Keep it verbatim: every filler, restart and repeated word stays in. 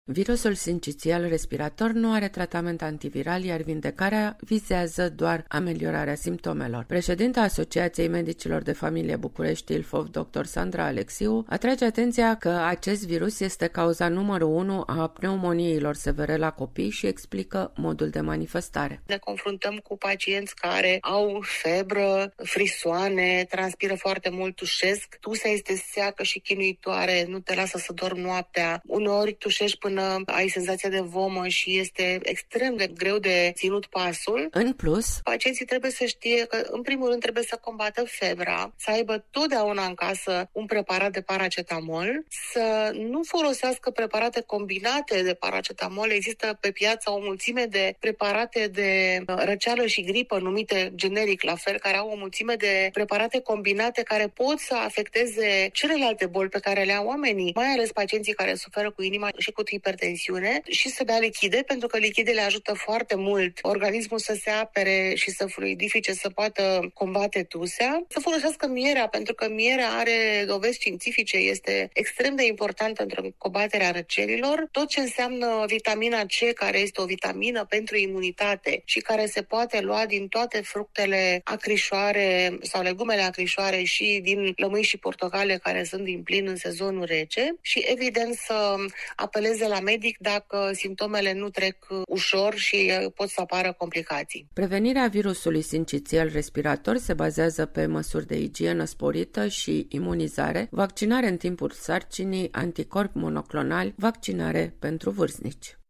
Virusul sincițial respirator nu are tratament antiviral, iar vindecarea vizează doar ameliorarea simptomelor. Președinta Asociației Medicilor de Familie București Ilfov, doctor Sandra Alexiu, atrage atenția că acest virus este cauza numărul unu a pneumoniilor severe la copii și explică modul de manifestare. Ne confruntăm cu pacienți care au febră, frisoane, transpiră foarte mult, tușesc, tusea este seacă și chinuitoare, nu te lasă să dormi noaptea, uneori tușești până ai senzația de vomă și este extrem de greu de ținut pasul. În plus, pacienții trebuie să știe că, în primul rând, trebuie să combată febra, să aibă totdeauna în casă un preparat de paracetamol, să nu folosească preparate combinate de paracetamol. Există pe piață o mulțime de preparate de răceală și gripă, numite generic la fel, care au o mulțime de preparate combinate care pot să afecteze celelalte boli pe care le au oamenii, mai ales pacienții care suferă cu inima și cu hipertensiune, și să bea lichide, pentru că lichidele ajută foarte mult organismul să se apere și să fluidifice, să poată combate tusea. Să folosească mierea, pentru că mierea are dovezi științifice, este extrem de important pentru combaterea răcelilor. Tot ce înseamnă vitamina C, care este o vitamină pentru imunitate și care se poate lua din toate fructele acrișoare sau legumele acrișoare și din lămâi și portocale, care sunt din plin în sezonul rece, și evident să apeleze la medic dacă simptomele nu trec ușor și pot să apară complicații. Prevenirea virusului sincițial respirator se bazează pe măsuri de igienă sporită și imunizare, vaccinare în timpul sarcinii, anticorpi monoclonali, vaccinare pentru vârstnici.